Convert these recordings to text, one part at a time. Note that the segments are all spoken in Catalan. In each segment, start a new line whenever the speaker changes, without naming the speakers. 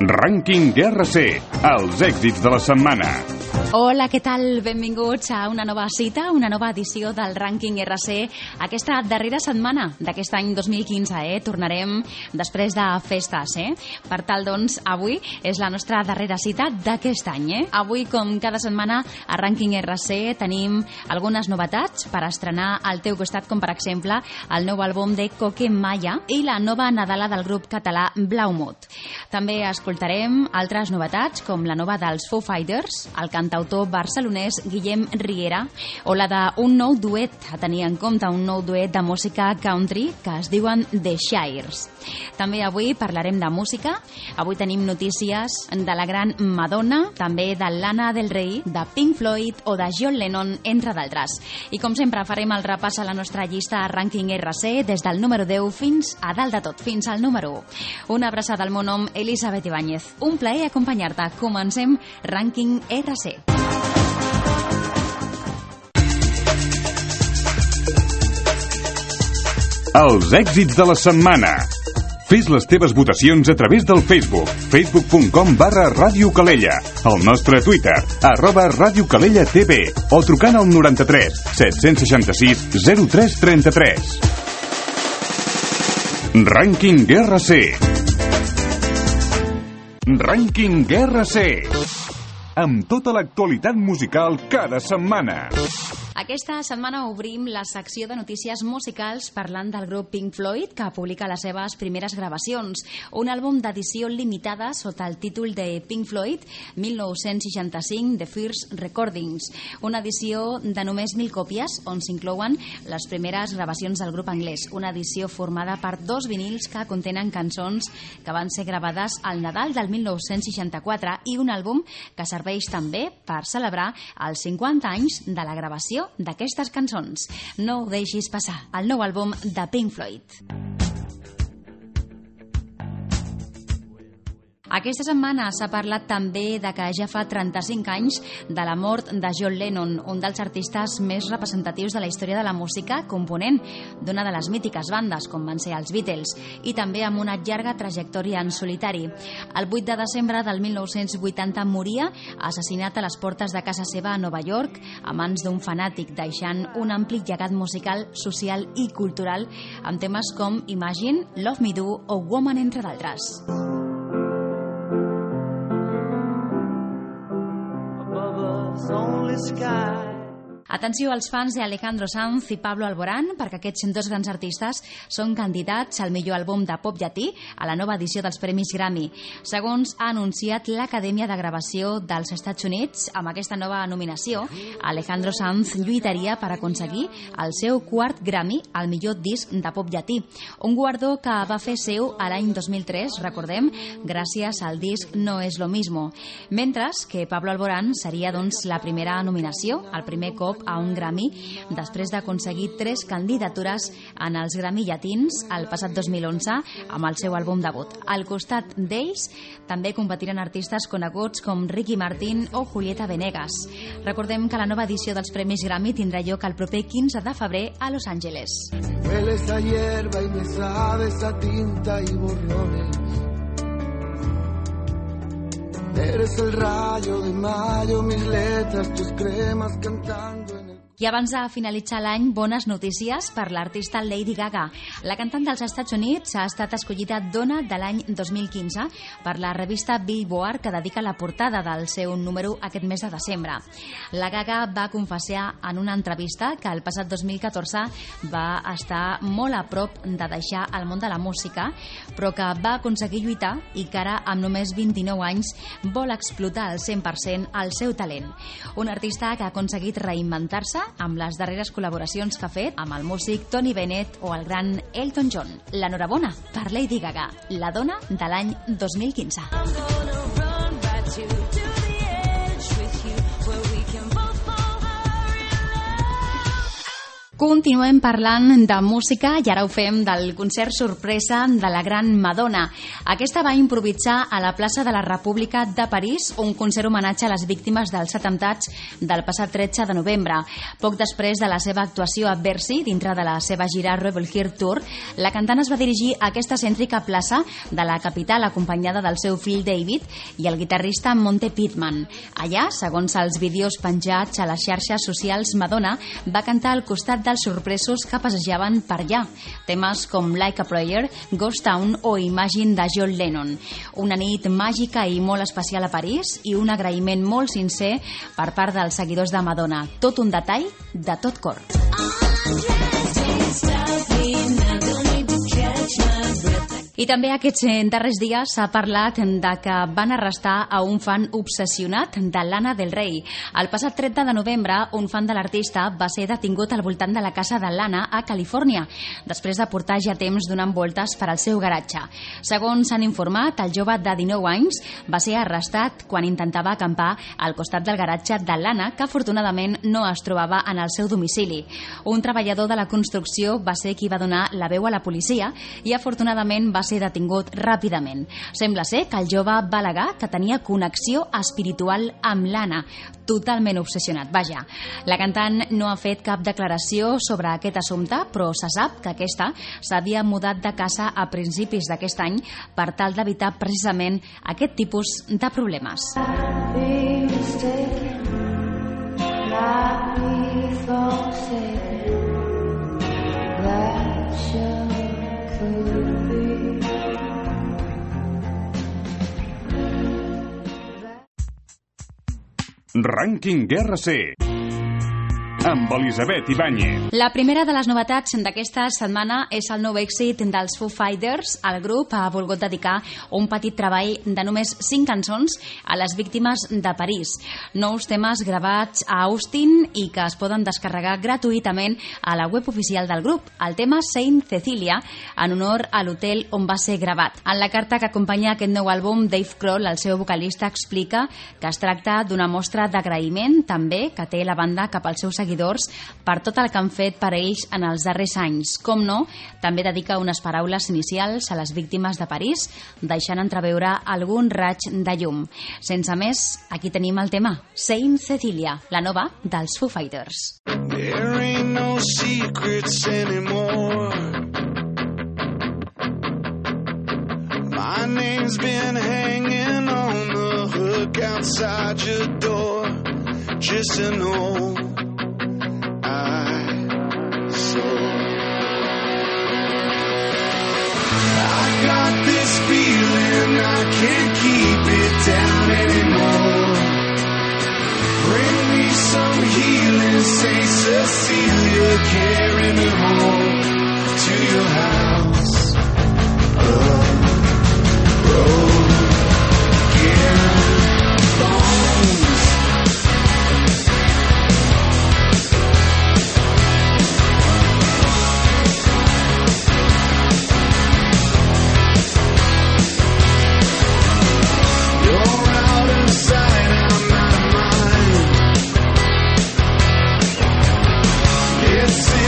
Rànquing RC, els èxits de la setmana.
Hola, què tal? Benvinguts a una nova cita, una nova edició del Rànquing RC. Aquesta darrera setmana d'aquest any 2015, Tornarem després de festes, Per tal, doncs, avui és la nostra darrera cita d'aquest any, Avui, com cada setmana, a Rànquing RC tenim algunes novetats per estrenar al teu costat, com per exemple el nou àlbum de Coque Maya i la nova Nadala del grup català Blaumut. També escoltarem altres novetats, com la nova dels Foo Fighters, el cantautor barcelonès Guillem Riera, o la d'un nou duet, a tenir en compte un nou duet de música country que es diuen The Shires. També avui parlarem de música. Avui tenim notícies de la gran Madonna, també de Lana Del Rey, de Pink Floyd o de John Lennon, entre d'altres. I com sempre farem el repàs a la nostra llista Rànquing RC des del número 10 fins a dalt de tot, fins al número 1. Una abraçada al meu nom, Elisabet Ibáñez. Un plaer acompanyar-te. Comencem Rànquing RC.
Els èxits de la setmana. Fes les teves votacions a través del Facebook, facebook.com/Ràdio Calella, el nostre Twitter, @RàdioCalellaTV, o trucant al 93 766 0333. Rànquing RC. Rànquing RC. Amb tota l'actualitat musical cada setmana.
Aquesta setmana obrim la secció de notícies musicals parlant del grup Pink Floyd, que publica les seves primeres gravacions. Un àlbum d'edició limitada sota el títol de Pink Floyd 1965 The First Recordings. Una edició de només 1.000 còpies, on s'inclouen les primeres gravacions del grup anglès. Una edició formada per 2 vinils que contenen cançons que van ser gravades al Nadal del 1964 i un àlbum que serveix també per celebrar els 50 anys de la gravació d'aquestes cançons. No ho deixis passar, el nou àlbum de Pink Floyd. Aquesta setmana s'ha parlat també de que ja fa 35 anys de la mort de John Lennon, un dels artistes més representatius de la història de la música, component d'una de les mítiques bandes, com van ser els Beatles, i també amb una llarga trajectòria en solitari. El 8 de desembre del 1980 moria, assassinat a les portes de casa seva a Nova York, a mans d'un fanàtic, deixant un ampli llegat musical, social i cultural, amb temes com Imagine, Love Me Do o Woman, entre d'altres. Atenció als fans d'Alejandro Sanz i Pablo Alborán, perquè aquests 2 grans artistes són candidats al millor àlbum de pop llatí a la nova edició dels Premis Grammy. Segons ha anunciat l'Acadèmia de Gravació dels Estats Units, amb aquesta nova nominació, Alejandro Sanz lluitaria per aconseguir el seu 4º Grammy al millor disc de pop llatí, un guardó que va fer seu a l'any 2003, recordem, gràcies al disc No es lo mismo. Mentre que Pablo Alborán seria, doncs, la primera nominació, el primer cop a un Grammy, després d'aconseguir 3 candidatures en els Grammy llatins el passat 2011 amb el seu àlbum debut. Al costat d'ells també competiran artistes coneguts com Ricky Martin o Julieta Venegas. Recordem que la nova edició dels Premis Grammy tindrà lloc el proper 15 de febrer a Los Angeles.
Hueles a hierba y me sabes a tinta y borrones. Eres el rayo de mayo, mis letras, tus cremas cantando en el...
I abans de finalitzar l'any, bones notícies per l'artista Lady Gaga. La cantant dels Estats Units ha estat escollida dona de l'any 2015 per la revista Billboard, que dedica la portada del seu número aquest mes de desembre. La Gaga va confessar en una entrevista que el passat 2014 va estar molt a prop de deixar el món de la música, però que va aconseguir lluitar i que ara, amb només 29 anys, vol explotar al 100% el seu talent. Un artista que ha aconseguit reinventar-se amb les darreres col·laboracions que ha fet amb el músic Tony Bennett o el gran Elton John. L'enhorabona per Lady Gaga, la dona de l'any 2015. Continuem parlant de música i ara ho fem del concert sorpresa de la gran Madonna. Aquesta va improvisar a la plaça de la República de París un concert homenatge a les víctimes dels atemptats del passat 13 de novembre. Poc després de la seva actuació a Bercy, dintre de la seva gira Rebel Heart Tour, la cantant es va dirigir a aquesta cèntrica plaça de la capital acompanyada del seu fill David i el guitarrista Monte Pittman. Allà, segons els vídeos penjats a les xarxes socials, Madonna va cantar al costat dels sorpresos que passejaven per allà. Temes com Like a Prayer, Ghost Town o Imagine de John Lennon. Una nit màgica i molt especial a París i un agraïment molt sincer per part dels seguidors de Madonna. Tot un detall de tot cor. I també aquests darrers dies s'ha parlat de que van arrestar a un fan obsessionat de Lana Del Rey. El passat 30 de novembre, un fan de l'artista va ser detingut al voltant de la casa de Lana a Califòrnia, després de portar ja temps donant voltes per al seu garatge. Segons s'han informat, el jove de 19 anys va ser arrestat quan intentava acampar al costat del garatge de Lana, que afortunadament no es trobava en el seu domicili. Un treballador de la construcció va ser qui va donar la veu a la policia i afortunadament va ser detingut ràpidament. Sembla ser que el jove va al·legar que tenia connexió espiritual amb Lana, totalment obsessionat. Vaja, la cantant no ha fet cap declaració sobre aquest assumpte, però se sap que aquesta s'havia mudat de casa a principis d'aquest any per tal d'evitar precisament aquest tipus de problemes.
Rànquing RC amb Elisabet Ibáñez.
La primera de les novetats d'aquesta setmana és el nou èxit dels Foo Fighters. El grup ha volgut dedicar un petit treball de només 5 cançons a les víctimes de París. Nous temes gravats a Austin i que es poden descarregar gratuïtament a la web oficial del grup. El tema Saint Cecilia, en honor a l'hotel on va ser gravat. En la carta que acompanya aquest nou àlbum, Dave Grohl, el seu vocalista, explica que es tracta d'una mostra d'agraïment també que té la banda cap als seus seguidors per tot el que han fet per ells en els darrers anys. Com no, també dedica unes paraules inicials a les víctimes de París, deixant entreveure algun raig de llum. Sense més, aquí tenim el tema Saint Cecilia, la nova dels Foo Fighters.
There ain't no secrets anymore. My name's been hanging on the hook outside your door. Just to know I got this feeling I can't keep it down anymore. Bring me some healing, Saint Cecilia, carry me home to your house. It's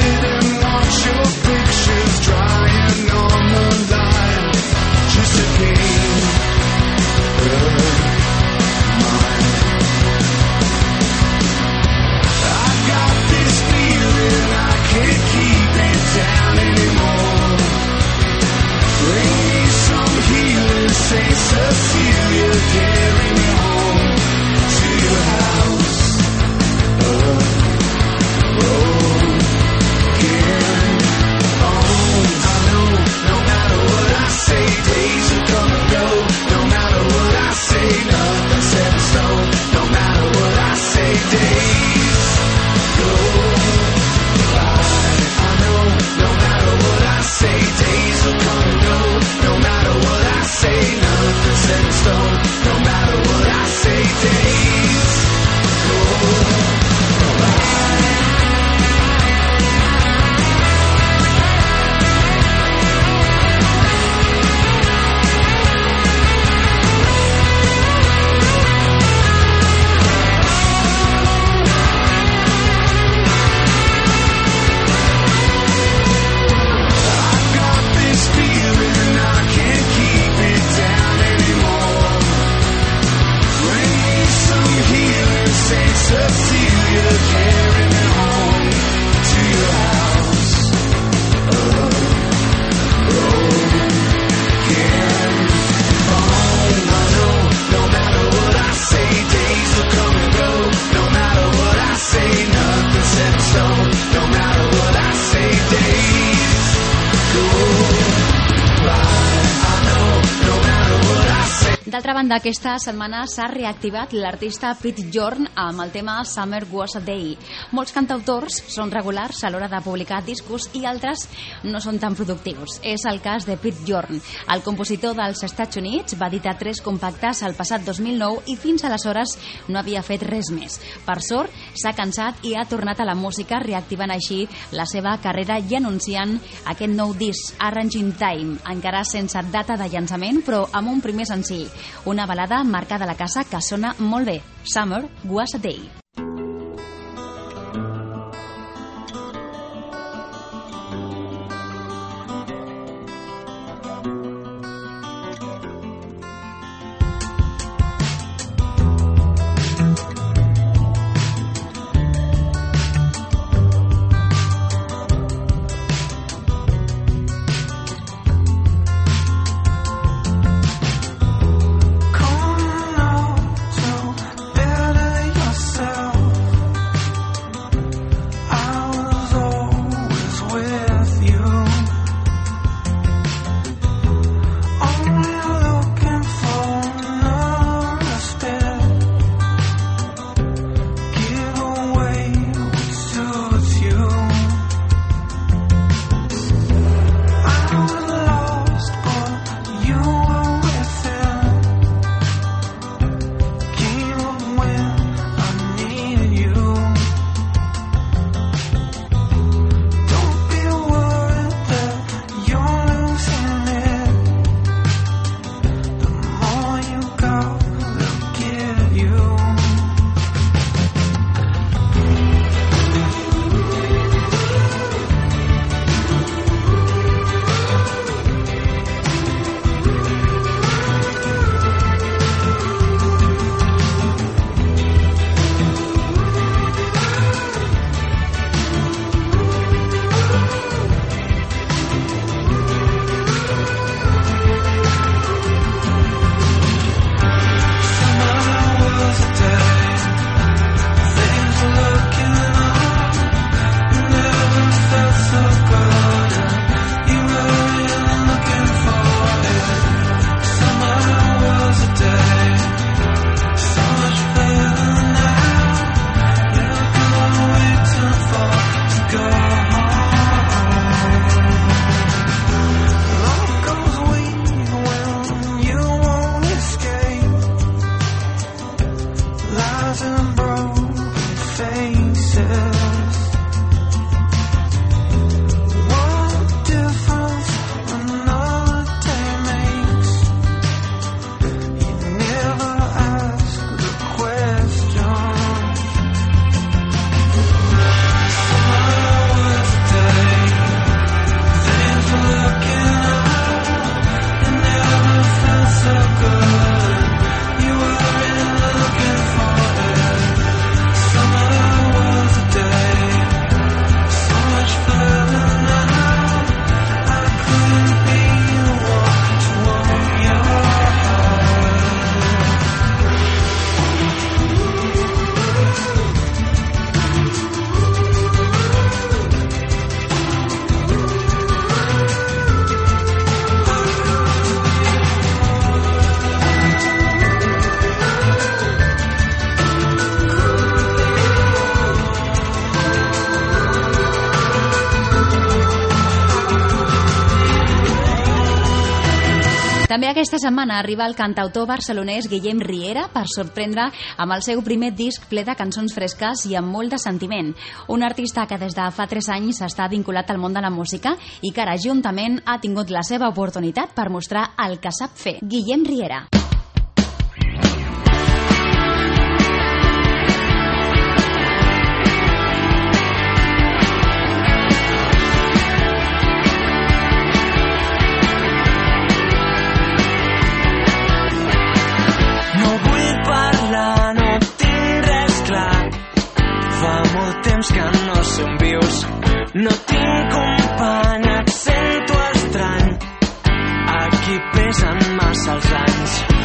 d'altra banda, aquesta setmana s'ha reactivat l'artista Pete Jorn amb el tema Summer Was a Day. Molts cantautors són regulars a l'hora de publicar discos i altres no són tan productius. És el cas de Pete Jorn. El compositor dels Estats Units va editar 3 compactes el passat 2009 i fins aleshores no havia fet res més. Per sort, s'ha cansat i ha tornat a la música, reactivant així la seva carrera i anunciant aquest nou disc, Arranging Time, encara sense data de llançament, però amb un primer senzill, una balada marcada a la casa que sona molt bé, Summer Was a Day. També aquesta setmana arriba el cantautor barcelonès Guillem Riera per sorprendre amb el seu primer disc ple de cançons fresques i amb molt de sentiment. Un artista que des de fa 3 anys està vinculat al món de la música i que ara juntament ha tingut la seva oportunitat per mostrar el que sap fer. Guillem Riera.
Que no som vius, no tinc company, et sento estrany, aquí pesen massa els anys.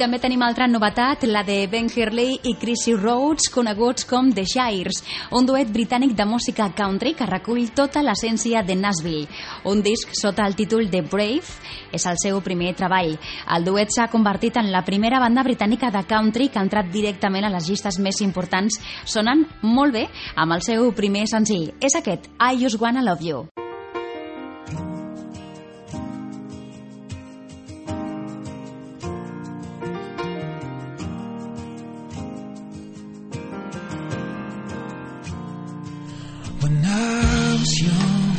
també tenim altra novetat, la de Ben Hurley i Chrissy Rhodes, coneguts com The Shires, un duet britànic de música country que recull tota l'essència de Nashville. Un disc sota el títol de Brave és el seu primer treball. El duet s'ha convertit en la primera banda britànica de country que ha entrat directament a les llistes més importants, sonant molt bé amb el seu primer senzill. És aquest, I Just Wanna Love You.
When I was young,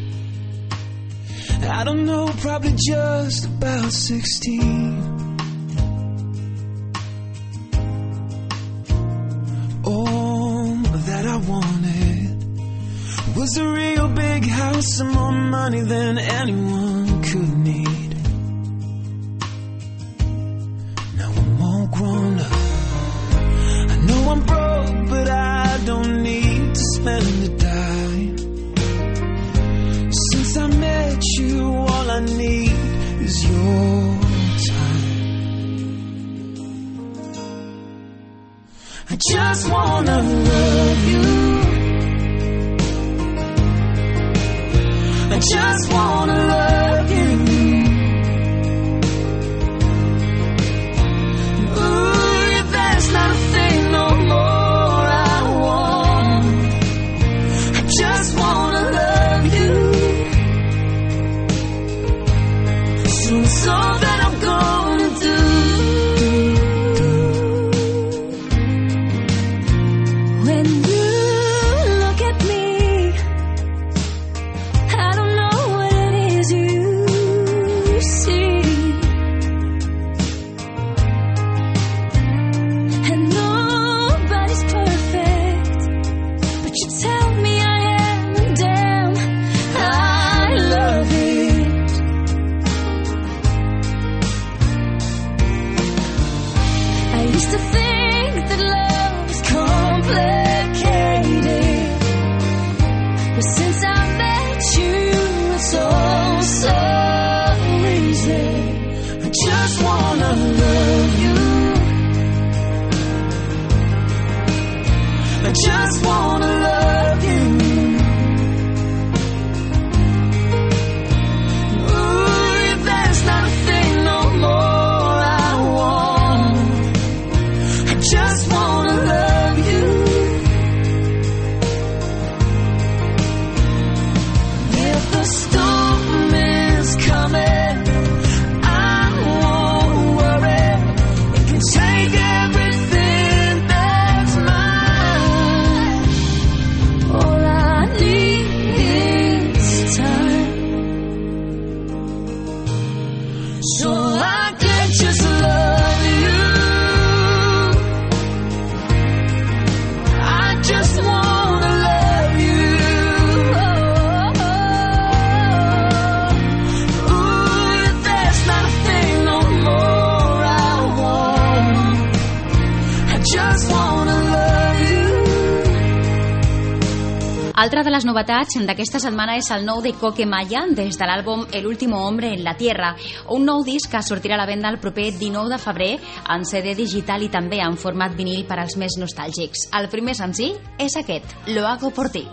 I don't know, probably just about 16. All that I wanted was a real big house and more money than anyone could need. Now I'm all grown up. I know I'm broke, but I don't need to spend a dime. Since I met you, all I need is your time. I just wanna love you. I just wanna love you. Ooh, if there's not a thing no more I want, I just wanna love you. So it's all that I'm gonna do. When you look at me, I don't know what it is you see. And nobody's perfect, but you tell me I am, and damn, I love it. I used to think that love was complicated, but since I met you, it's all so easy. I just wanna love you. I just wanna love you. Ooh, if there's not a thing no more I want, I just wanna love you. If the storm is coming, I won't worry. It can take everything that's mine. All I need is time. So I can just love you. I just wanna love you. Ooh, if there's not a thing no more I want, I just wanna love you.
Altra de les novetats d'aquesta setmana és el nou de Coque Maya des de l'àlbum El último hombre en la tierra, un nou disc que sortirà a la venda el proper 19 de febrer en CD digital i també en format vinil per als més nostàlgics. El primer senzill és aquest, Lo hago por ti.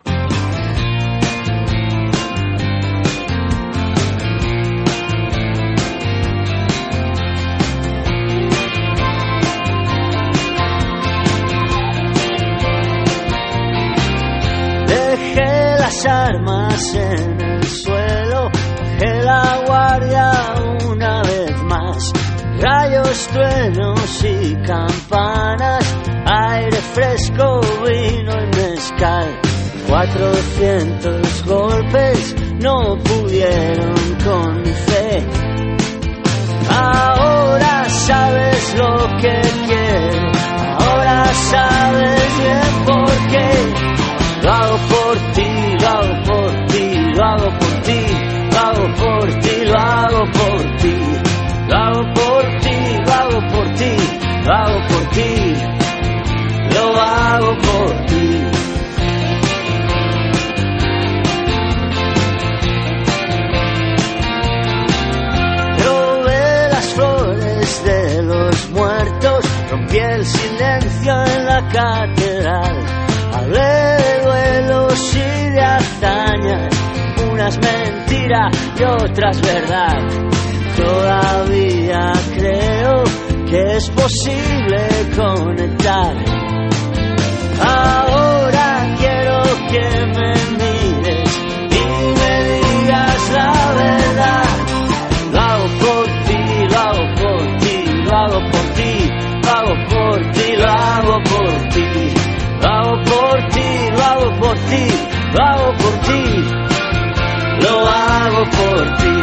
Dejé las armas en el suelo, bajé la guardia una vez más. Rayos, truenos y campanas, aire fresco, vino y mezcal. 400 golpes no pudieron con mi fe. Ahora sabes lo que quiero, ahora sabes bien por qué. Lo hago por ti, lo hago por ti, lo hago por ti, lo hago por ti, lo hago por ti, lo hago por ti, lo hago por ti, lo hago por ti, lo hago por ti. rompí el silencio en la catedral. Hablé de duelos y de hazañas, unas mentira y otras verdad. Todavía creo que es posible conectar. Ahora quiero que me mires y me digas la verdad. Lo hago por ti, lo hago por ti, lo hago por ti, lo hago por ti, lo hago por ti, lo hago por ti, lo hago por ti, lo hago por ti, lo hago por ti.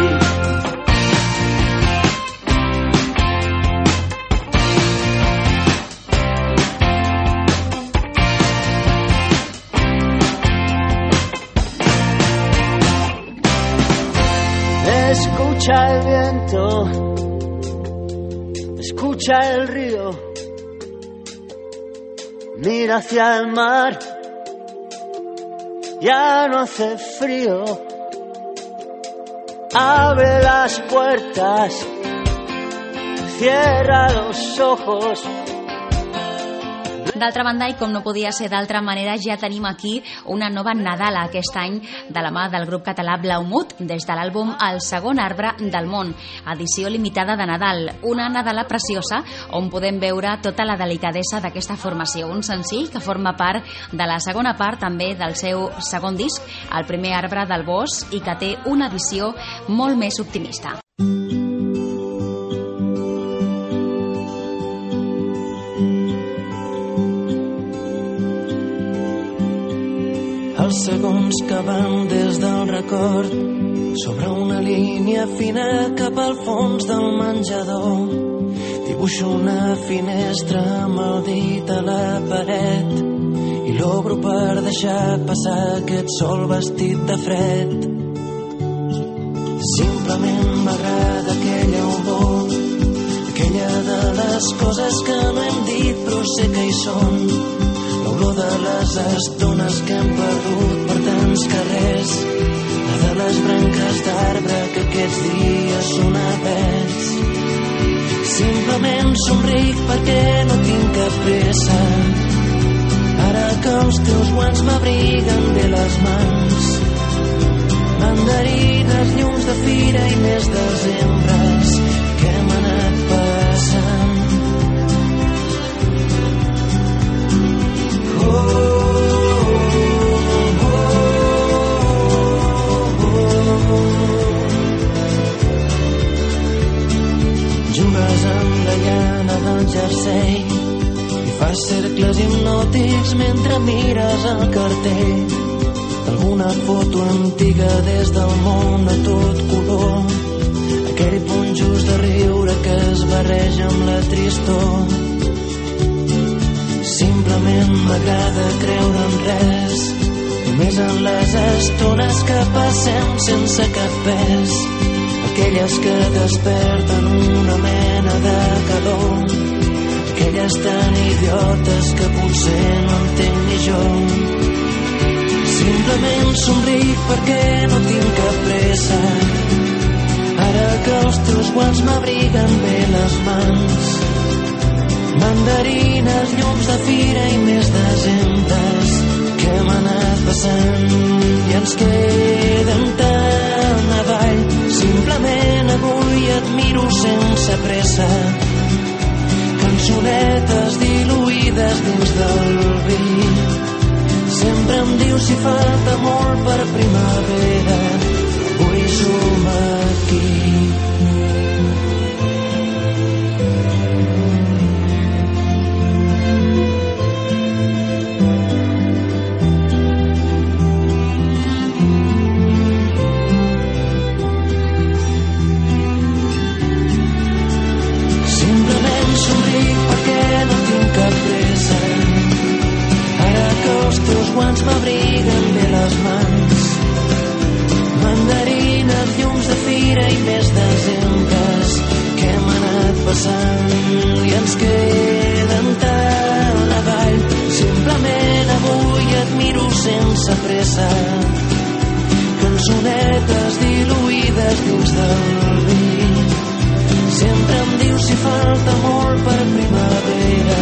Escucha el viento, escucha el río, mira hacia el mar, ya no hace frío. Abre las puertas, cierra los ojos.
D'altra banda, i com no podia ser d'altra manera, ja tenim aquí una nova Nadala aquest any de la mà del grup català Blaumut, des de l'àlbum El segon arbre del món, edició limitada de Nadal. Una Nadala preciosa on podem veure tota la delicadesa d'aquesta formació. Un senzill que forma part de la segona part també del seu segon disc, El primer arbre del bosc, i que té una visió molt més optimista.
Els segons que van des del record sobre una línia fina cap al fons del menjador. Dibuixo una finestra amb el dit a la paret i l'obro per deixar passar aquest sol vestit de fred. Simplement m'agrada aquella olor, aquella de les coses que no hem dit però sé que hi són. L'olor de les estones que hem perdut per tants carrers, la de les branques d'arbre que aquests dies són oberts. Simplement somric perquè no tinc cap pressa, ara que els teus guants m'abriguen bé les mans. Mandarines, llums de fira i més desembres que hem anat passant. Jugues amb la llana del jersei i fas cercles hipnòtics mentre mires el cartell d'alguna foto antiga des del món a tot color, aquell punt just de riure que es barreja amb la tristor. Simplement m'agrada creure en res, només en les estones que passem sense cap pes, aquelles que desperten una mena de calor, aquelles tan idiotes que potser no entenc ni jo. Simplement somric perquè no tinc cap pressa, ara que els teus guants m'abriguen bé les mans. Mandarines, llums de fira i més desembres que hem anat passant i ens queden tant avall. Simplement avui et miro sense pressa, cançonetes diluïdes dins del vi. Sempre em dius si falta molt per primavera, avui som aquí. Guants m'abriguen bé les mans, mandarines, llums de fira i més desembres que hem anat passant i ens queden tant avall. Simplement avui et miro sense pressa, cançonetes diluïdes dins del vi. Sempre em dius si falta molt per primavera,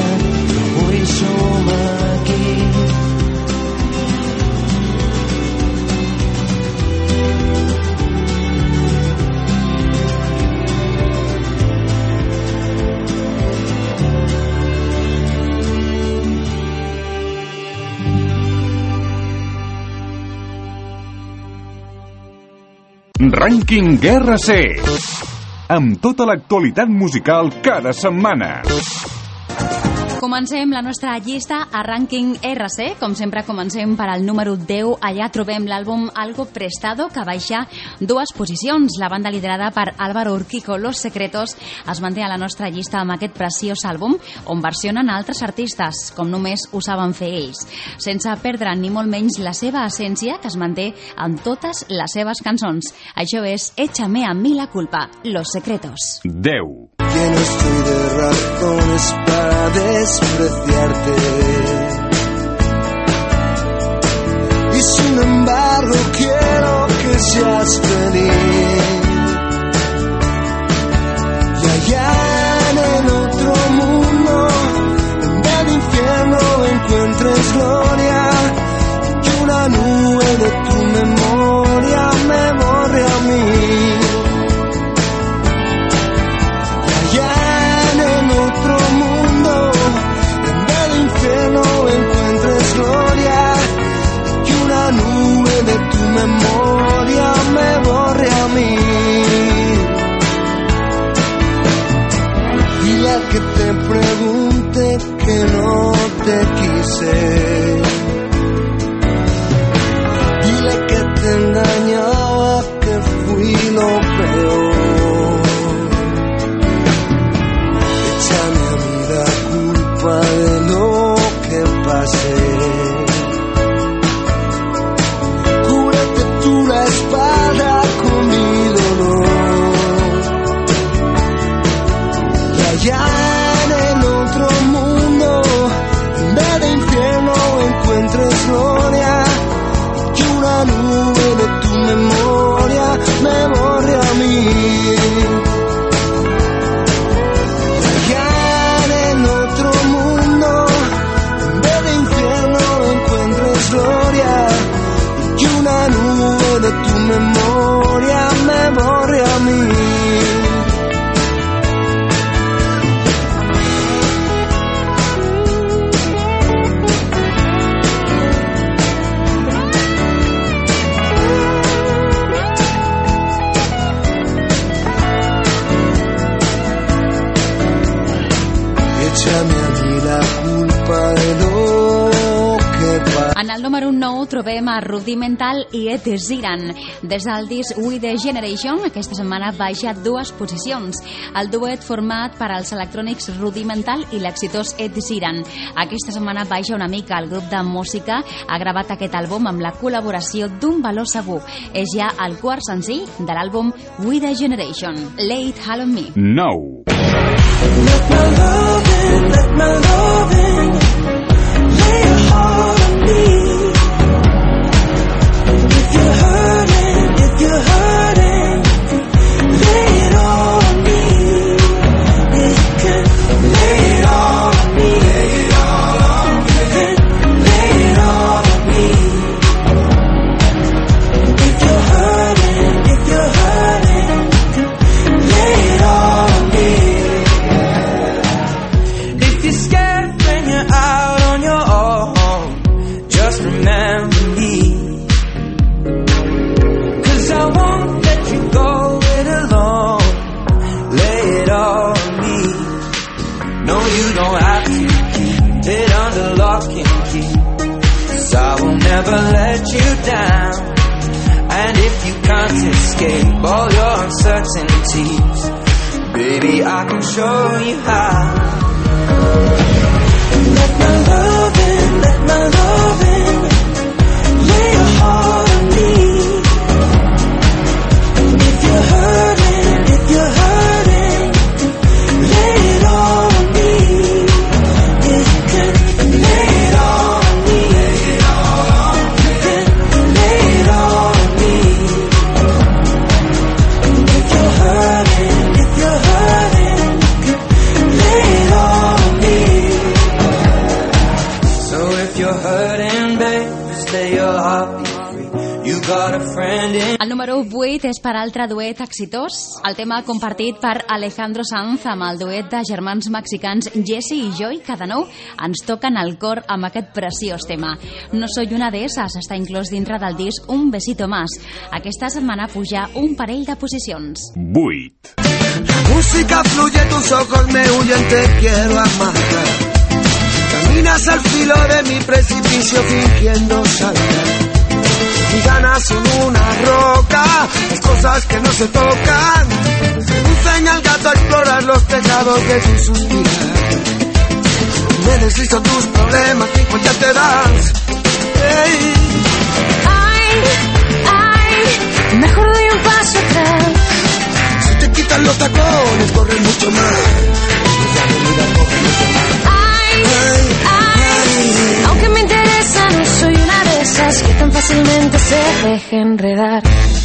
Rànquing RC. Amb tota l'actualitat musical cada setmana.
Comencem la nostra llista a Rànquing RC. Com sempre, comencem per al número 10. Allà trobem l'àlbum Algo Prestado, que baixa 2 posicions. La banda liderada per Álvaro Urquijo, Los Secretos, es manté a la nostra llista amb aquest preciós àlbum, on versionen altres artistes, com només ho saben fer ells, sense perdre ni molt menys la seva essència, que es manté en totes les seves cançons. Això és Échame a mí la culpa, Los Secretos.
10.
Que no estoy de razones para despreciarte, y sin embargo quiero que seas feliz, y allá en el otro mundo, en el infierno encuentres gloria, y que una nube de tu memoria me borre a mí. Encuentres gloria, y que una nube de tu memoria me borre a mí. Dile al que te pregunte que no te quise, dile que te engañaba, que fui lo peor. Échame a mí la culpa de lo que pasé. Cúbrete tú la espalda con mi dolor, y allá en el otro mundo, en vez de infierno encuentres gloria, y que una nube de tu memoria me borre a mí. Gloria, y que una nube de tu memoria me borre a mí. Échame a mí la culpa de lo que pasa.
En el número 9 trobem a Rudimental i Ed Sheeran. Des del disc We The Generation, aquesta setmana baixa 2 posicions. El duet format per als electrònics Rudimental i l'exitós Ed Sheeran. Aquesta setmana baixa una mica. El grup de música ha gravat aquest àlbum amb la col·laboració d'un valor segur. És ja el 4th senzill de l'àlbum We The Generation, Lay It All On Me.
9.
Let my loving, lay your heart on me. If you're hurting, lay it all on me. You can lay it all on me. Lay it all on me. Lay it all on me. If you're hurting, lay it all on me. If you're scared when you're out on your own, just remember me. 'Cause I won't let you go it alone. Lay it all on me. No, you don't have to keep it under lock and key. 'Cause I will never let you down. And if you can't escape all your uncertainties, baby, I can show you how. Let my loving, lay your heart on me. If you're hurting, lay it all on me. You can lay it all on me. Lay it all on me. You can lay it all on me. If you're hurting, lay it all on me. standing.
El número 8 és per altre duet exitós, el tema compartit per Alejandro Sanz amb el duet de germans mexicans Jesse i Joy, que de nou ens toquen el cor amb aquest preciós tema. No soy una de esas està inclòs dintre del disc Un besito más. Aquesta setmana puja un parell de posicions.
8.
La música fluye, tus ojos me huyen, te quiero amar. Caminas al filo de mi precipicio fingiendo saltar. Mis ganas son una roca, las cosas que no se tocan. Seducen al gato a explorar los tejados de tu suspirar. Me deslizo tus problemas y pues ya te das. Hey.
Ay, mejor doy un paso atrás.
Si te quitan los tacones, corren mucho más.
Ay, aunque me interesa, no soy una de esas que tan fácilmente se deje enredar.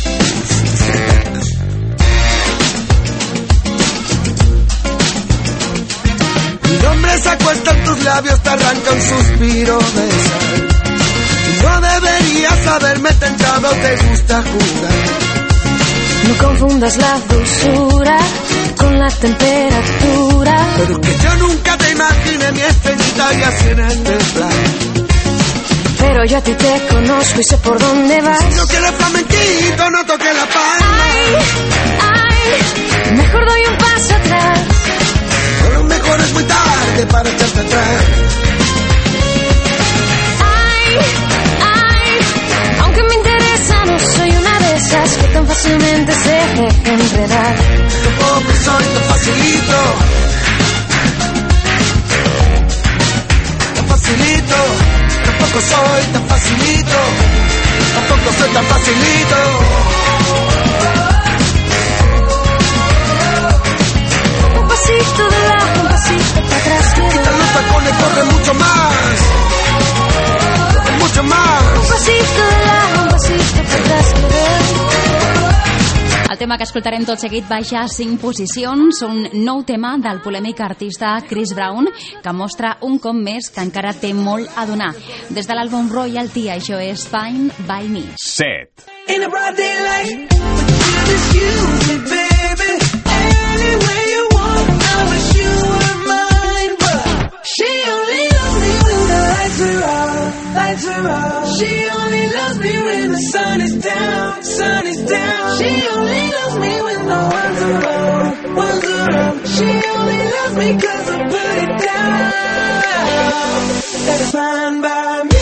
Mi nombre se acuesta en tus labios, te arranca un suspiro de sal. Y no deberías haberme tentado, te gusta jugar.
No confundas la dulzura con la temperatura.
Pero que yo nunca te imaginé mi estrellita y así en el desplante.
Pero yo a ti te conozco y sé por dónde vas.
Si no quieres flamenquito, no toques la palma.
Ay, mejor doy un paso atrás.
Pero mejor es muy tarde para echarte atrás.
Ay, aunque me interesa, no soy una de esas que tan fácilmente se deje enredar.
Tampoco soy tan facilito. Tan facilito. Tampoco soy tan facilito. Tampoco soy tan facilito.
Un pasito de lado, un pasito para atrás.
Quitan los tacones, corre mucho más. Corre mucho más.
Un pasito de lado, un pasito para atrás.
El tema que escoltarem tot seguit baixa 5 posicions, un nou tema del polèmic artista Chris Brown, que mostra un cop més que encara té molt a donar. Des de l'àlbum Royalty, això és Fine by Me.
7.
In the broad daylight, just use me, baby. Any way you want, I wish you were mine. But she only loves me when the lights are off, lights are off. She only loves me when the sun is down, sun is down. She only loves me when no one's around, one's around. She only loves me 'cause I put it down. That's fine by me.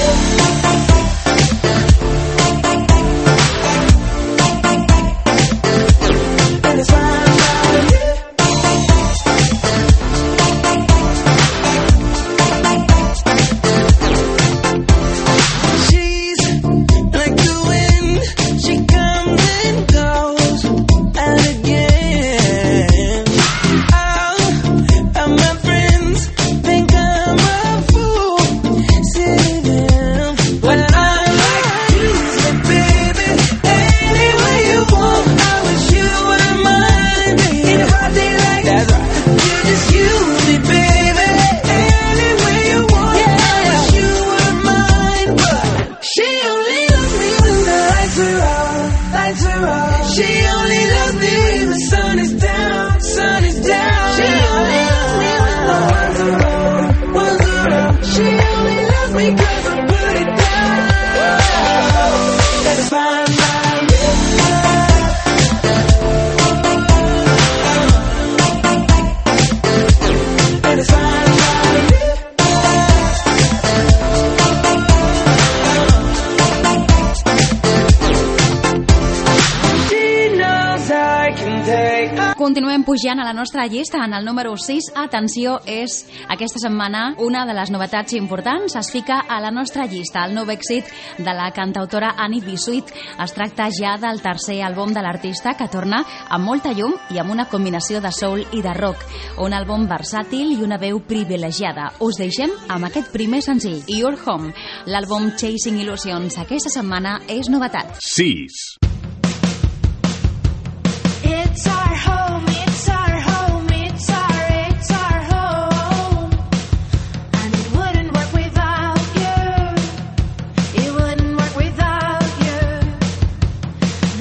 Continuem pujant a la nostra llista. En el número 6, atenció, és aquesta setmana una de les novetats importants. Es fica a la nostra llista el nou èxit de la cantautora Annie B. Sweet. Es tracta ja del tercer àlbum de l'artista, que torna amb molta llum i amb una combinació de soul i de rock. Un àlbum versàtil i una veu privilegiada. Us deixem amb aquest primer senzill, Your Home. L'àlbum Chasing Illusions aquesta setmana és novetat.
6.
It's our home, it's our home, it's our home. And it wouldn't work without you. It wouldn't work without you.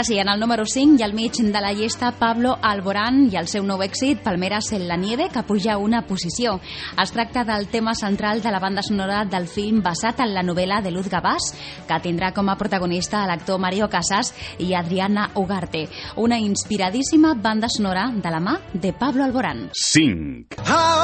Ara sí, en el número 5 i al mig de la llista Pablo Alborán i el seu nou èxit Palmeras en la nieve, que puja una posició. Es tracta del tema central de la banda sonora del film basat en la novel·la de Luz Gabás, que tindrà com a protagonista l'actor Mario Casas i Adriana Ugarte. Una inspiradíssima banda sonora de la mà de Pablo Alborán.
5.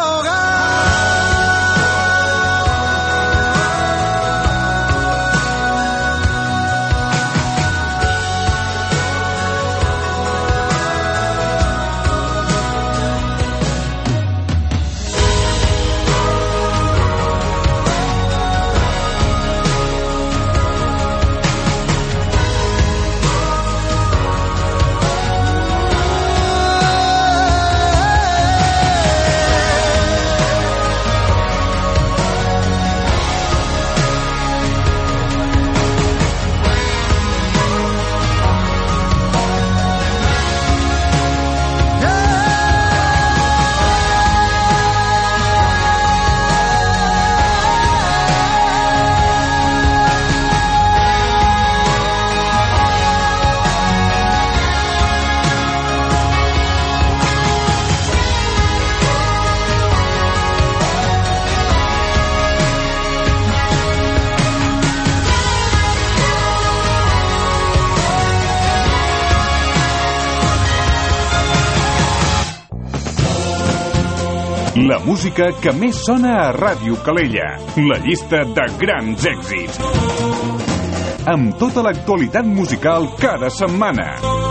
La música que més sona a Ràdio Calella. La llista de grans èxits. Amb tota l'actualitat musical cada setmana.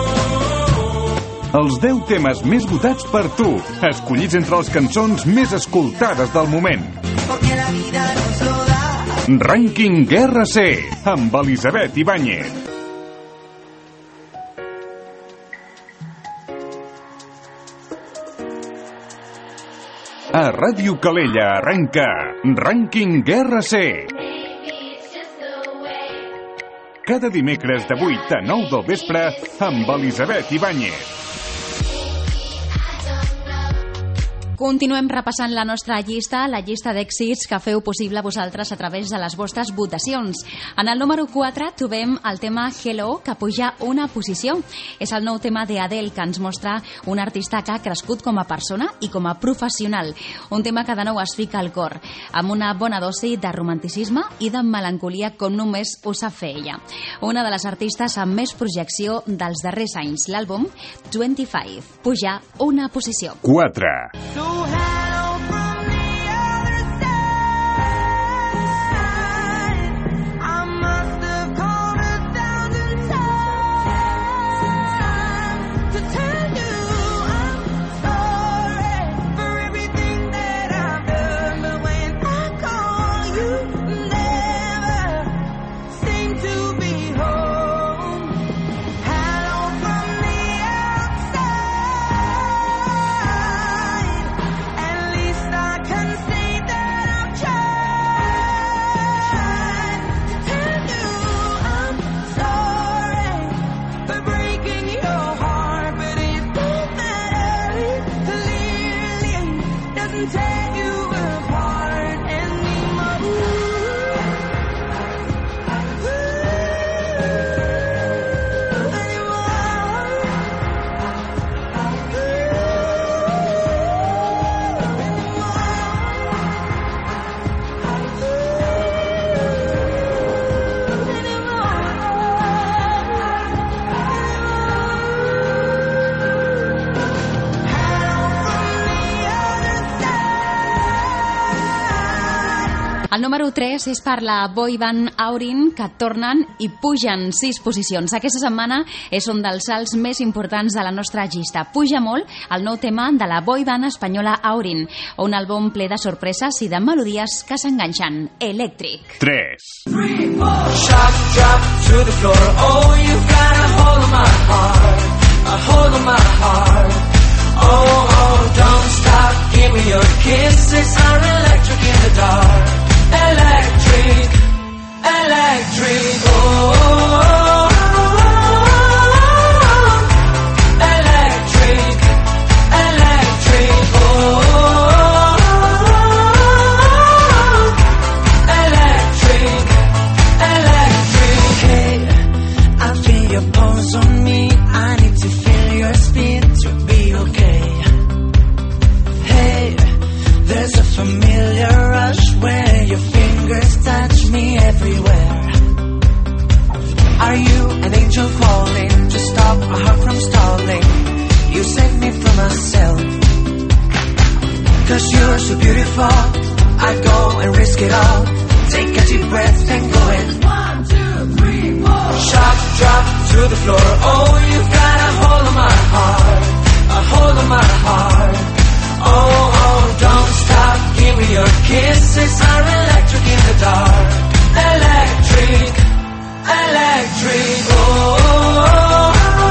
Els 10 temes més votats per tu, escollits entre les cançons més escoltades del moment. Rànquing RC, amb Elisabet Ibáñez. A Ràdio Calella arrenca Rànquing RC. Cada dimecres de 8 a 9 del vespre amb Elisabet Ibáñez.
Continuem repassant la nostra llista, la llista d'èxits que feu possible vosaltres a través de les vostres votacions. En el número 4 trobem el tema Hello, que puja una posició. És el nou tema d'Adele, que ens mostra un artista que ha crescut com a persona i com a professional. Un tema que de nou es fica al cor, amb una bona dosi de romanticisme i de melancolia com només ho sap fer ella. Una de les artistes amb més projecció dels darrers anys, l'àlbum 25. Puja una posició.
4.
Hello from the other side. I must have called 1,000 times to tell you I'm sorry for everything that I've done. But when I call, you never seem to be home. Hello from the outside. At least I can say that I've tried to tell you I'm sorry for breaking your heart, but it don't matter. It clearly doesn't tear you apart anymore.
El número 3 és per la boy band Aurin, que tornen i pugen 6 posicions. Aquesta setmana és un dels salts més importants de la nostra llista. Puja molt el nou tema de la boy band espanyola Aurin, un àlbum ple de sorpreses i de melodies que s'enganxen. Electric.
3.
Shock drop to the floor. Oh, you've got a hold of my heart, a hold of my heart. Oh, oh, don't stop, give me your kisses are electric in the dark. Electric, electric, oh, oh, oh. Electric, electric, oh, oh, oh. Electric, electric. Hey, I feel your pulse on me.
familiar rush where your fingers touch me everywhere. Are you an angel falling to stop a heart from stalling? You save me from myself. 'Cause you're so beautiful, I'd go and risk it all. Take a deep breath and go in. 1, 2, 3, 4. Shot, drop to the floor. Oh, you've got a hold on my heart, a hold on my heart. Oh, don't stop, give me your kisses are electric in the dark. Electric, electric, oh,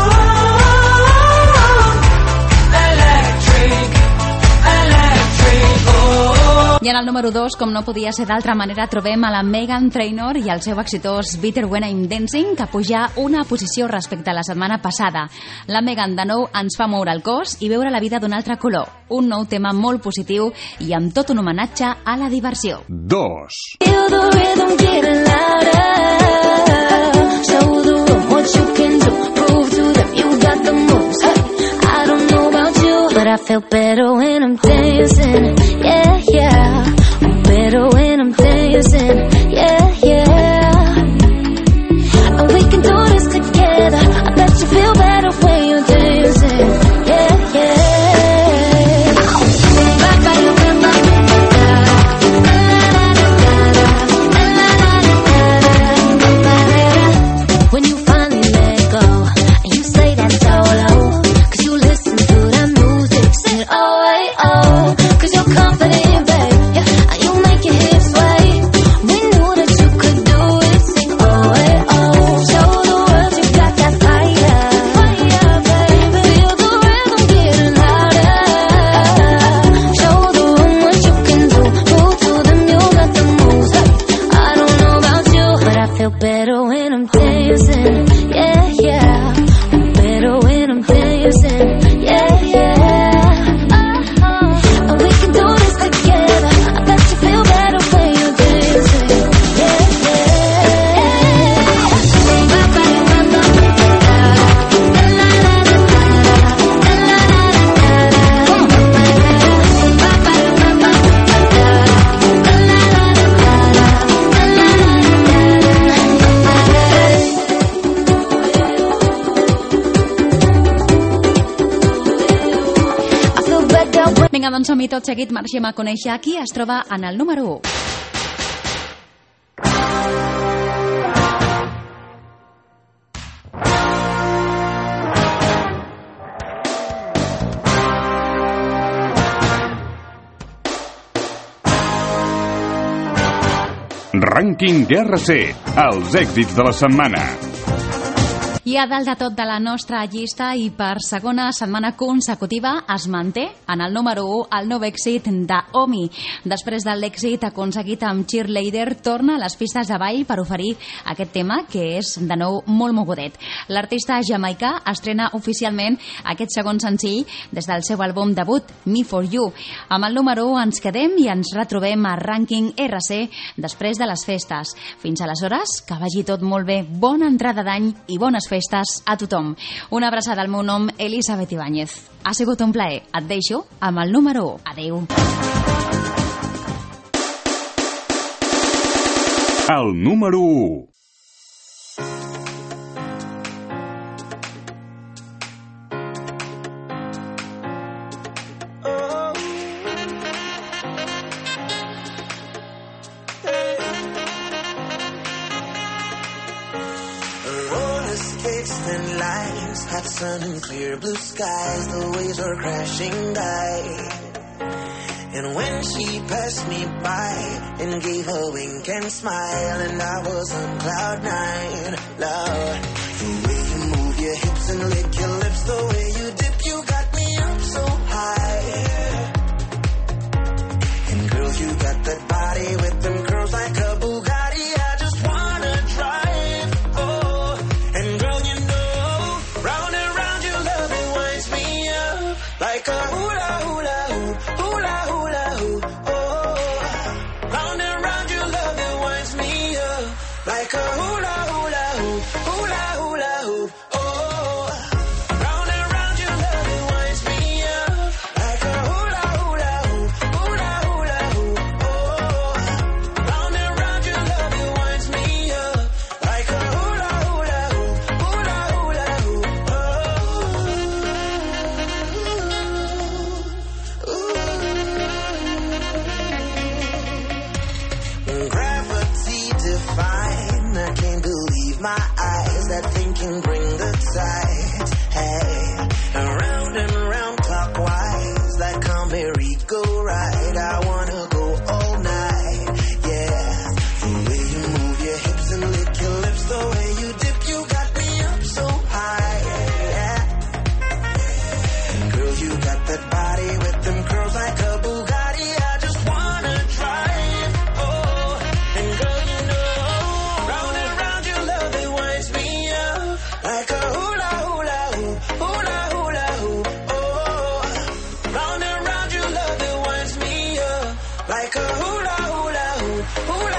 electric, electric, oh.
I en el número 2, com no podia ser d'altra manera, trobem a la Meghan Trainor i el seu exitós Bitter When I'm Dancing, que puja una posició respecte a la setmana passada. La Meghan de nou ens fa moure el cos i veure la vida d'un altre color. Un nou tema molt positiu i amb tot un homenatge a la diversió.
2.
Feel the rhythm getting louder. Show the room what you can do. Prove to them you got the moves. Hey, I don't know about you, but I feel better when I'm dancing. Yeah, yeah. Better when I'm dancing. Yeah, yeah. And we can do this together. I bet you feel better when you're dancing. Yeah, yeah. When you finally let go and you say that solo, 'cause you listen to that music, sing oh, hey, oh, 'cause you're confident, babe, yeah, and you make your hips sway. We knew that you could do it, sing oh, hey, oh, show the world you got that fire, fire, baby. Feel the rhythm getting louder. Show the room what you can do. Prove to them you got the moves. Hey, I don't know about you, but I feel better when I'm dancing. Yeah, yeah. Better when I'm dancing. Yeah, yeah. And we can do this together. I bet you feel better when you're dancing. Yeah,
Vinga, doncs som-hi tot seguit, marxem a conèixer qui es troba en el número 1.
Rànquing RC, els èxits de la setmana.
I a dalt de tot de la nostra llista i per segona setmana consecutiva es manté en el número 1 el nou èxit d'Omi. Després de l'èxit aconseguit amb Cheerleader, torna a les pistes de ball per oferir aquest tema que és de nou molt mogudet. L'artista jamaicà estrena oficialment aquest segon senzill des del seu àlbum debut, Me For You. Amb el número 1 ens quedem i ens retrobem a Rànquing RC després de les festes. Fins aleshores, que vagi tot molt bé, bona entrada d'any i bones festes a tothom. Una abraçada al meu nom, Elisabet Ibáñez. Ha sigut un plaer. Et deixo amb el número 1. Adéu.
El número 1.
Hot sun and clear blue skies, the waves were crashing by. And when she passed me by and gave a wink and smile, and I was on cloud 9, Lord. The way you move your hips and lick your lips, the way you dip, you got me up so high. And girl, you got that body with them curls like a Bugatti. I just wanna drive, oh. And girl, you know, round and round your love, it winds me up like a hula hula hoop, hula hula hoop, oh. Round and round your love, it winds me up like a hula hula hoop, hula hula hoop, oh. a merry-go-round. I wanna go all night, yeah. The way you move your hips and lick your lips, the way you dip, you got me up so high, yeah. Girl, you got that body with them curls like a Bugatti. I just wanna drive, oh. And girl, you know, round and round your love, it winds me up like a hula hula hoop, hula hula hoop, oh. Round and round your love, it winds me up like a hula hula hoop, hula